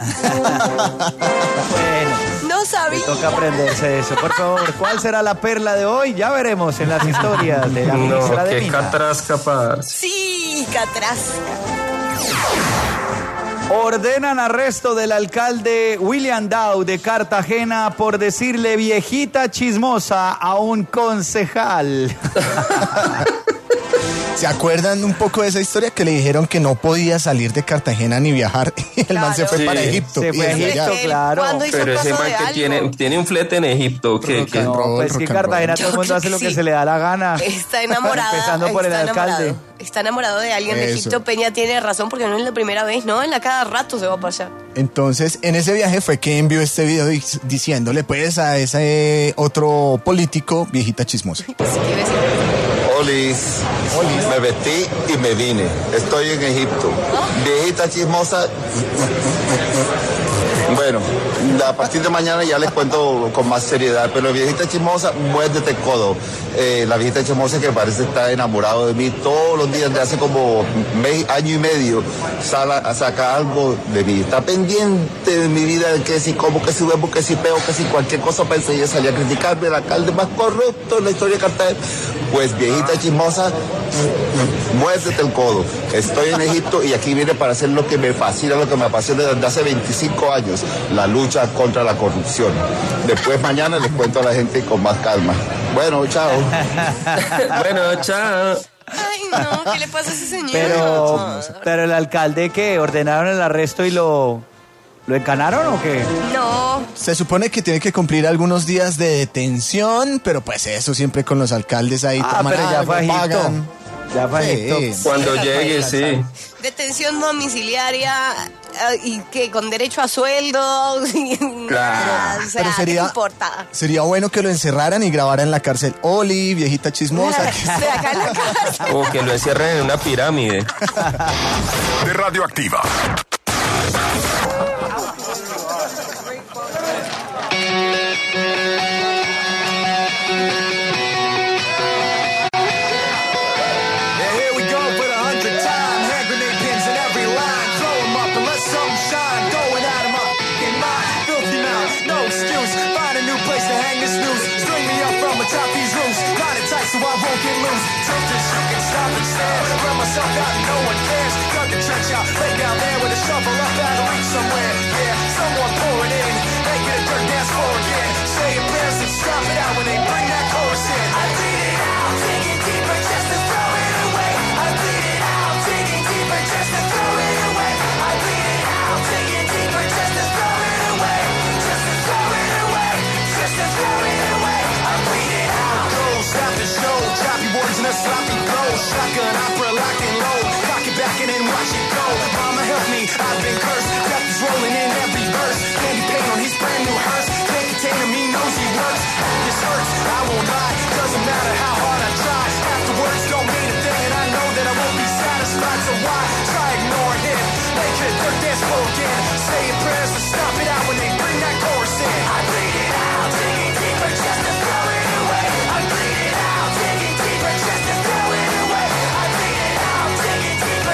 Bueno, No le sabía. toca aprenderse eso. Por favor, ¿cuál será la perla de hoy? Ya veremos en las historias de la No, ministra de qué Minas. catrasca, parce. Sí, Catrasca. Ordenan arresto del alcalde William Dow de Cartagena por decirle viejita chismosa a un concejal. ¿Se acuerdan un poco de esa historia que le dijeron que no podía salir de Cartagena ni viajar? Y el man se fue Sí. para Egipto. Se y fue a desde Egipto, allá- claro. ¿Cuándo hizo Pero ese caso man de que algo? tiene, tiene un flete en Egipto. Que, Rock que- and No, roll, pues rock que and Cartagena roll. todo el mundo Yo hace creo lo que que sí. se le da la gana. Está enamorada. Empezando por el está alcalde. enamorado. Está enamorado de alguien de Eso. Egipto. Peña tiene razón porque no es la primera vez, ¿no? En la cada rato se va para allá. Entonces, en ese viaje fue que envió este video di- diciéndole pues a ese otro político, viejita chismosa. Así que iba a decir, Olis, me vestí y me vine. Estoy en Egipto. Viejita chismosa. Bueno, a partir de mañana ya les cuento con más seriedad, pero viejita chismosa, muérdete el codo. Eh, la viejita chismosa que parece estar enamorado de mí todos los días, de hace como me- año y medio, sala, saca algo de mí. Está pendiente de mi vida, de que si como, que si bebo, que si peo, que si cualquier cosa pensé, ella salía a criticarme, el alcalde más corrupto en la historia de Cartagena. Pues viejita chismosa, muérdete el codo. Estoy en Egipto y aquí vine para hacer lo que me fascina, lo que me apasiona desde hace veinticinco años, la lucha contra la corrupción. Después mañana les cuento a la gente con más calma. Bueno, chao. Bueno, chao. ay, no, ¿qué le pasa a ese señor? Pero, pero el alcalde que ordenaron el arresto y lo, lo encanaron o qué? No, Se supone que tiene que cumplir algunos días de detención, pero pues eso siempre con los alcaldes ahí Ah, toman pero ya algo, fue a Egipto. pagan. Ya fue a Sí. Egipto. Cuando llegue, sí. detención domiciliaria eh, y que con derecho a sueldo. Claro. O sea, Pero sería- ¿qué te importa? Sería bueno que lo encerraran y grabaran en la cárcel. Oli, viejita chismosa. De acá en la casa. O que lo encierren en una pirámide. De Radioactiva. And here we go for the hundredth time. Hand grenade pins in every line. Throw 'em up and let some shine. Going out of my fucking mind. Filthy mouth, no excuse. Find a new place to hang this news. String me up from atop these roofs. Line it tight so I won't get loose. Tilt this, you can stop and stare. Run myself out and no one cares. Dug the trench out, lay down there with a shovel up out of reach somewhere. Yeah, someone pour it in. Make it a dirt dance floor again. Say your prayers and stop it out when they bring that chorus in. I bleed it out, digging deeper just to throw it away. I bleed it out, digging deeper just to throw it away. I bleed it out, digging deeper just to throw it away. Just to throw it away. Just to throw it away. I bleed it out. Go, stop the show. Choppy words and a sloppy blow. Shotgun opera, lock and load. Cock it back and then watch it go. Mama help me, I've been cursed. Death is rolling in every verse. Candy paint on his brand new hearse. Can't contain him, he knows he works. This hurts, I won't lie. Doesn't matter how hard I try. Afterwards don't mean a thing, and I know that I won't be satisfied. So why try ignoring him? Make it a dirt dance floor again. Say your prayers to stop it out when they bring that chorus in. I bleed it out, digging deeper just to throw it away. I bleed it out, digging deeper just to throw it away. I bleed it out, digging deeper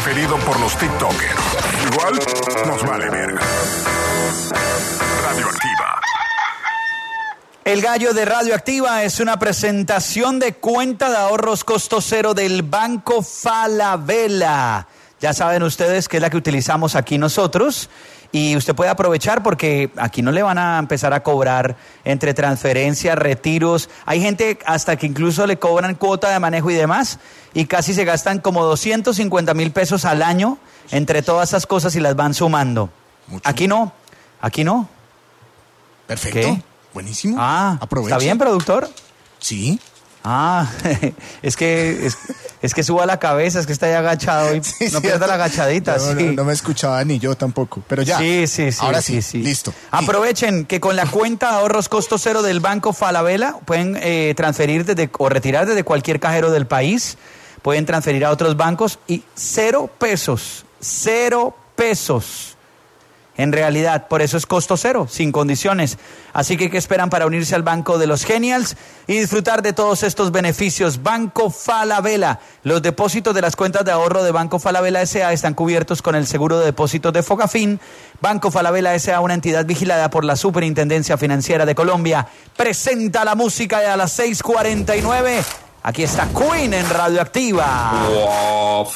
preferido por los TikTokers. Igual nos vale verga. Radioactiva. El gallo de Radioactiva es una presentación de cuenta de ahorros costo cero del Banco Falabella. Ya saben ustedes que es la que utilizamos aquí nosotros y usted puede aprovechar porque aquí no le van a empezar a cobrar entre transferencias, retiros. Hay gente hasta que incluso le cobran cuota de manejo y demás y casi se gastan como doscientos cincuenta mil pesos al año entre todas esas cosas y las van sumando. Mucho. Aquí no, aquí no. Perfecto, ¿qué? Buenísimo. Ah, aprovecha. ¿Está bien, productor? Sí. Ah, es que es, es que suba la cabeza, es que está ahí agachado y sí, no pierda la agachadita. No, sí. no, no me escuchaba ni yo tampoco, pero ya. Sí, sí, sí. Ahora sí, sí, sí. listo. Aprovechen que con la cuenta de ahorros costo cero del Banco Falabella pueden eh, transferir desde, o retirar desde cualquier cajero del país, pueden transferir a otros bancos y cero pesos, cero pesos. En realidad, por eso es costo cero, sin condiciones. Así que, ¿qué esperan para unirse al Banco de los Genials y disfrutar de todos estos beneficios? Banco Falabella. Los depósitos de las cuentas de ahorro de Banco Falabella S A están cubiertos con el seguro de depósitos de Fogafín. Banco Falabella S A, una entidad vigilada por la Superintendencia Financiera de Colombia, presenta la música de a las seis cuarenta y nueve. Aquí está Queen en Radioactiva. Wow.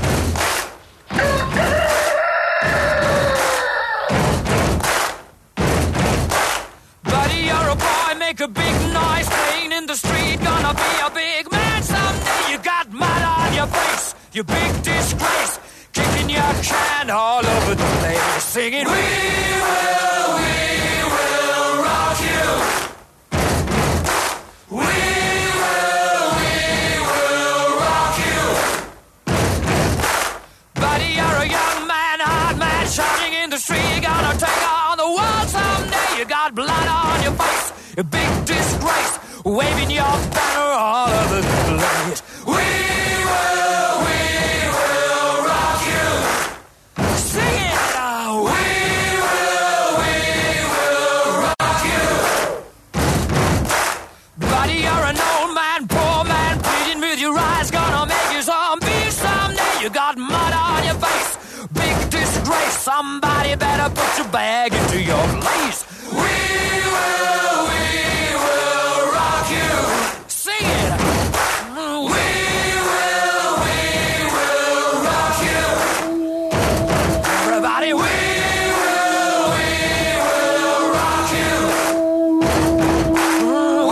Make a big noise playing in the street. Gonna be a big man someday. You got mud on your face, you big disgrace. Kicking your can all over the place, singing, we will, we will rock you. We will, we will rock you. Buddy, you're a young man, hard man, shouting in the street. Gonna take on the world someday. You got blood on your face, a big disgrace, waving your banner all over the place. We will, we will rock you. Sing it now. We will, we will rock you. Buddy, you're an old man, poor man, pleading with your eyes, gonna make you zombie someday. You got mud on your face, big disgrace. Somebody better put your bag into your place. We will, we will rock you. Sing it. We will, we will rock you. Everybody, we will, we will rock you. We will,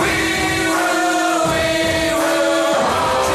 we will rock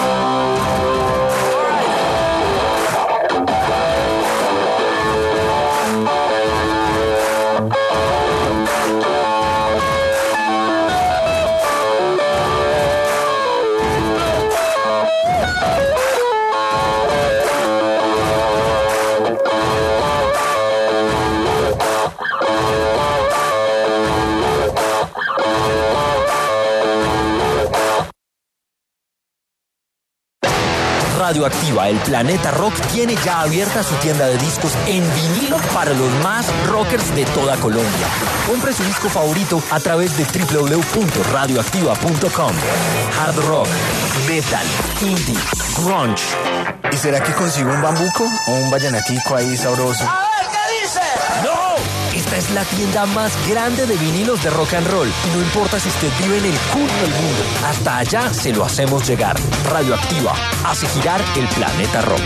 Radioactiva, el Planeta Rock, tiene ya abierta su tienda de discos en vinilo para los más rockers de toda Colombia. Compre su disco favorito a través de doble u doble u doble u punto radioactiva punto com. Hard rock, metal, indie, grunge. ¿Y será que consigo un bambuco o un vallenatico ahí sabroso? A ver, ¿qué dice? ¡No! Esta es la tienda más grande de vinilos de rock and roll. Y no importa si usted vive en el culo del mundo, hasta allá se lo hacemos llegar. Radioactiva hace girar el planeta rock.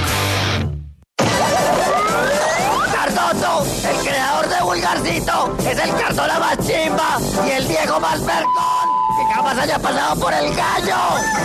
Cardoso, el creador de Vulgarcito, es el Cardola más chimba y el Diego más vergón que jamás haya pasado por el gallo.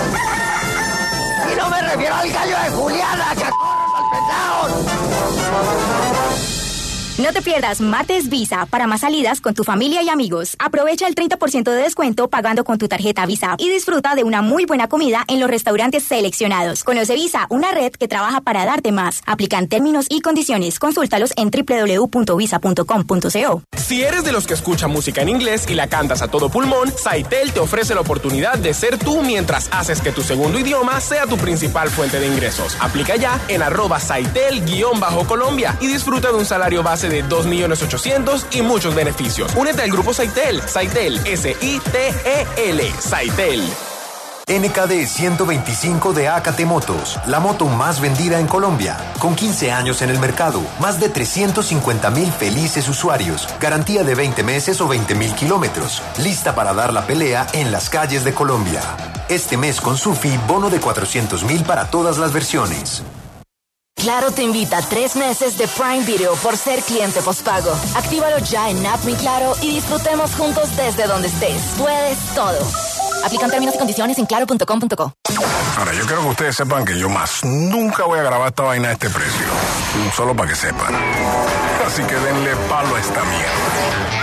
Y no me refiero al gallo de Juliana, cacorros mal pensados. No te pierdas Martes Visa para más salidas con tu familia y amigos. Aprovecha el treinta por ciento de descuento pagando con tu tarjeta Visa y disfruta de una muy buena comida en los restaurantes seleccionados. Conoce Visa, una red que trabaja para darte más. Aplican términos y condiciones. Consúltalos en doble u doble u doble u punto visa punto com punto co. Si eres de los que escucha música en inglés y la cantas a todo pulmón, Saitel te ofrece la oportunidad de ser tú mientras haces que tu segundo idioma sea tu principal fuente de ingresos. Aplica ya en arroba Saitel-Colombia y disfruta de un salario base de dos millones ochocientos mil y muchos beneficios. Únete al grupo Saitel. Saitel, S I T E L. Saitel. N K D ciento veinticinco de A K T Motos, la moto más vendida en Colombia. Con quince años en el mercado, más de trescientos cincuenta mil felices usuarios, garantía de veinte meses o veinte mil kilómetros, lista para dar la pelea en las calles de Colombia. Este mes con Sufi, bono de cuatrocientos mil para todas las versiones. Claro te invita a tres meses de Prime Video por ser cliente postpago. Actívalo ya en App Mi Claro y disfrutemos juntos desde donde estés. Puedes todo. Aplican términos y condiciones en claro punto com punto co. Ahora, yo quiero que ustedes sepan que yo más nunca voy a grabar esta vaina a este precio. Solo para que sepan. Así que denle palo a esta mierda.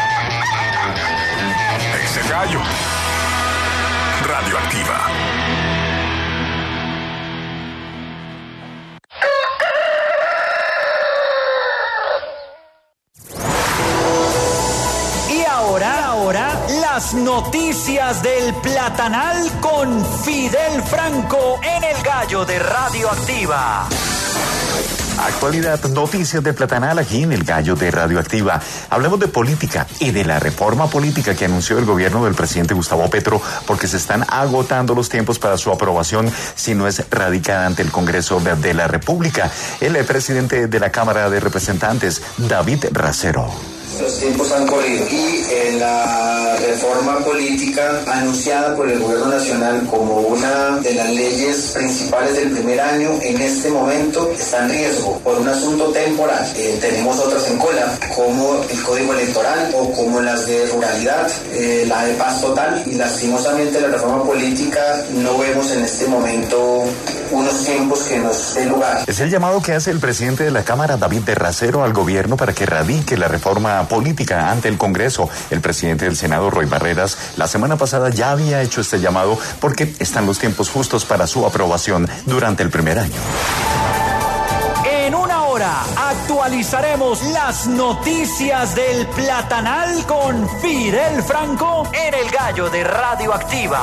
Ese gallo. Radioactiva. Ahora, ahora, las noticias del Platanal con Fidel Franco en el Gallo de Radioactiva. Actualidad, noticias de Platanal aquí en el Gallo de Radioactiva. Hablemos de política y de la reforma política que anunció el gobierno del presidente Gustavo Petro, porque se están agotando los tiempos para su aprobación si no es radicada ante el Congreso de, de la República. El presidente de la Cámara de Representantes, David Racero. Los tiempos han corrido y en la reforma política anunciada por el gobierno nacional como una de las leyes principales del primer año, en este momento está en riesgo por un asunto temporal. Eh, tenemos otras en cola, como el Código Electoral o como las de ruralidad, eh, la de paz total, y lastimosamente la reforma política no vemos en este momento unos tiempos que nos den lugar. Es el llamado que hace el presidente de la Cámara, David de Racero, al gobierno para que radique la reforma política ante el Congreso. El presidente del Senado, Roy Barreras, la semana pasada ya había hecho este llamado porque están los tiempos justos para su aprobación durante el primer año. En una hora actualizaremos las noticias del Platanal con Fidel Franco en el Gallo de Radioactiva.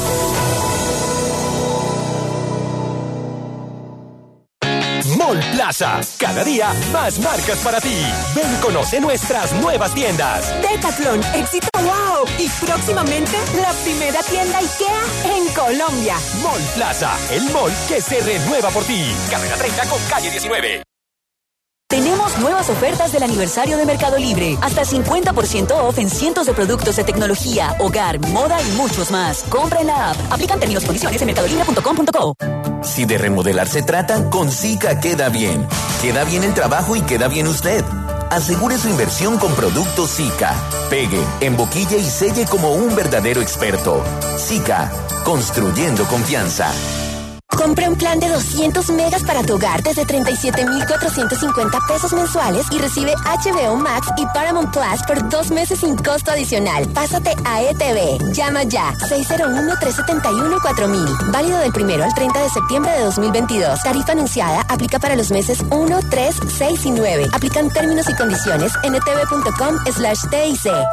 Mall Plaza, cada día más marcas para ti. Ven y conoce nuestras nuevas tiendas. Decathlon, éxito wow. Y próximamente la primera tienda IKEA en Colombia. Mall Plaza, el mall que se renueva por ti. Carrera treinta con calle diecinueve. Tenemos nuevas ofertas del aniversario de Mercado Libre. Hasta cincuenta por ciento off en cientos de productos de tecnología, hogar, moda y muchos más. Compra en la app. Aplican términos y condiciones en mercadolibre punto com punto co. Si de remodelar se trata, con Sika queda bien. Queda bien el trabajo y queda bien usted. Asegure su inversión con productos Sika. Pegue, emboquille y selle como un verdadero experto. Sika, construyendo confianza. Compra un plan de doscientos megas para tu hogar desde treinta y siete mil cuatrocientos cincuenta pesos mensuales y recibe H B O Max y Paramount Plus por dos meses sin costo adicional. Pásate a E T V. Llama ya. seis cero uno, tres siete uno, cuatro mil. Válido del primero al treinta de septiembre de dos mil veintidós. Tarifa anunciada aplica para los meses uno, tres, seis y nueve. Aplican términos y condiciones en etv punto com slash T I C.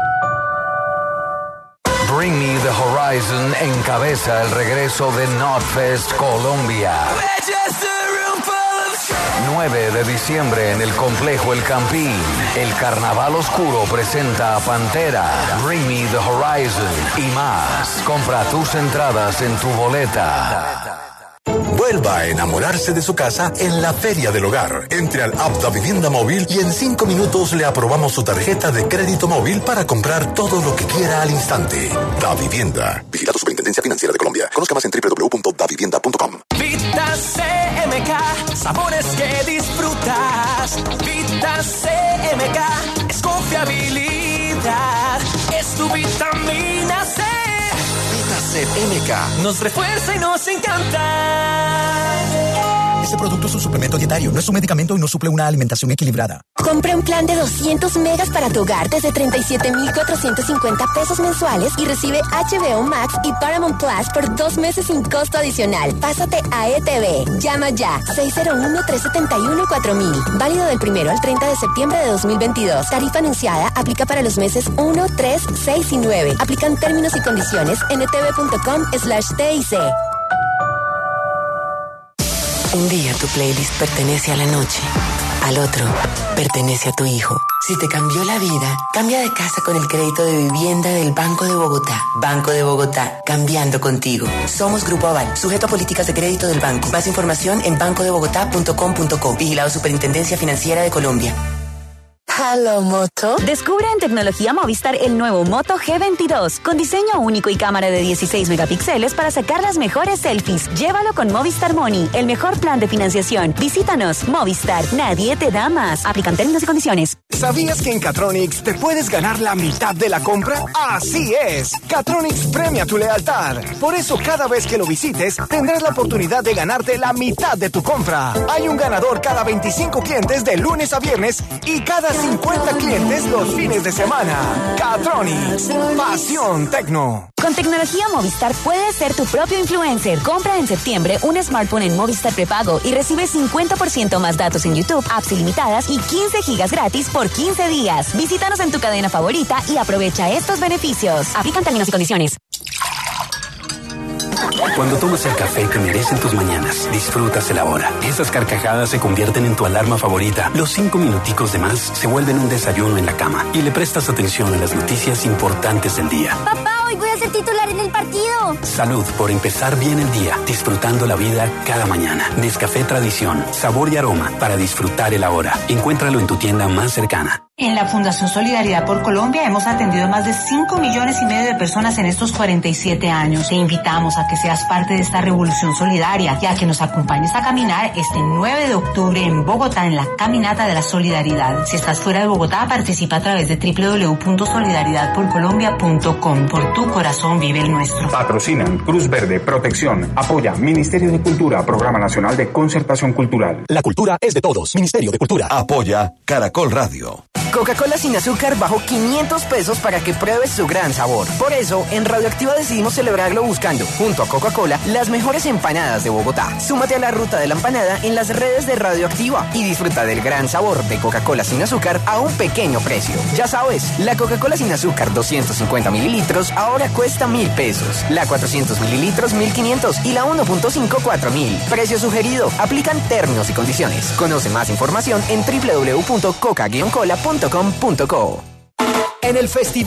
Bring Me the Horizon encabeza el regreso de Notfest Colombia. nueve de diciembre en el complejo El Campín. El Carnaval Oscuro presenta a Pantera, Bring Me the Horizon y más. Compra tus entradas en tu boleta. Vuelva a enamorarse de su casa en la Feria del Hogar. Entre al app Da Vivienda Móvil y en cinco minutos le aprobamos su tarjeta de crédito móvil para comprar todo lo que quiera al instante. Da Vivienda. Vigilado Superintendencia Financiera de Colombia. Conozca más en doble u doble u doble u punto da vivienda punto com. Vita C M K, sabores que disfrutas. Vita C M K es confiabilidad, es tu vitamina C. C M K Nos refuerza y nos encanta. Este producto es un suplemento dietario, no es un medicamento y no suple una alimentación equilibrada. Compra un plan de doscientos megas para tu hogar desde treinta y siete mil cuatrocientos cincuenta pesos mensuales y recibe H B O Max y Paramount Plus por dos meses sin costo adicional. Pásate a E T V. Llama ya. seis cero uno, tres siete uno, cuatro mil. Válido del primero al treinta de septiembre de dos mil veintidós. Tarifa anunciada aplica para los meses uno, tres, seis y nueve. Aplican términos y condiciones en etv punto com slash T I C. Un día tu playlist pertenece a la noche. al otro, pertenece a tu hijo. Si te cambió la vida, cambia de casa con el crédito de vivienda del Banco de Bogotá. Banco de Bogotá, cambiando contigo. Somos Grupo Aval, sujeto a políticas de crédito del banco. Más información en banco de bogotá punto com punto co. Vigilado Superintendencia Financiera de Colombia. Halo Moto. Descubre en Tecnología Movistar el nuevo Moto G veintidós con diseño único y cámara de dieciséis megapíxeles para sacar las mejores selfies. Llévalo con Movistar Money, el mejor plan de financiación. Visítanos. Movistar, nadie te da más. Aplican términos y condiciones. ¿Sabías que en Catronics te puedes ganar la mitad de la compra? ¡Así es! Catronics premia tu lealtad. Por eso cada vez que lo visites tendrás la oportunidad de ganarte la mitad de tu compra. Hay un ganador cada veinticinco clientes de lunes a viernes y cada cincuenta clientes los fines de semana. Catronics, pasión tecno. Con tecnología Movistar puedes ser tu propio influencer. Compra en septiembre un smartphone en Movistar prepago y recibe cincuenta por ciento más datos en YouTube, apps ilimitadas y quince gigas gratis por quince días. Visítanos en tu cadena favorita y aprovecha estos beneficios. Aplican términos y condiciones. Cuando tomas el café que merecen tus mañanas, disfrutas el ahora. Esas carcajadas se convierten en tu alarma favorita. Los cinco minuticos de más se vuelven un desayuno en la cama. Y le prestas atención a las noticias importantes del día. Papá, hoy voy a ser titular en el partido. Salud por empezar bien el día, disfrutando la vida cada mañana. Nescafé Tradición, sabor y aroma para disfrutar el ahora. Encuéntralo en tu tienda más cercana. En la Fundación Solidaridad por Colombia hemos atendido a más de cinco millones y medio de personas en estos cuarenta y siete años. Te invitamos a que seas parte de esta revolución solidaria y a que nos acompañes a caminar este nueve de octubre en Bogotá en la Caminata de la Solidaridad. Si estás fuera de Bogotá, participa a través de doble u doble u doble u punto solidaridad por colombia punto com. Por tu corazón vive el nuestro. Patrocinan Cruz Verde, Protección, apoya Ministerio de Cultura, Programa Nacional de Concertación Cultural. La cultura es de todos. Ministerio de Cultura. Apoya Caracol Radio. Coca-Cola sin azúcar bajó quinientos pesos para que pruebes su gran sabor. Por eso, en Radioactiva decidimos celebrarlo buscando, junto a Coca-Cola, las mejores empanadas de Bogotá. Súmate a la ruta de la empanada en las redes de Radioactiva y disfruta del gran sabor de Coca-Cola sin azúcar a un pequeño precio. Ya sabes, la Coca-Cola sin azúcar doscientos cincuenta mililitros ahora cuesta mil pesos. La cuatrocientos mililitros mil quinientos y la uno punto cinco cuatro mil. Precio sugerido. Aplican términos y condiciones. Conoce más información en doble u doble u doble u punto coca guion cola punto com punto co. En el festival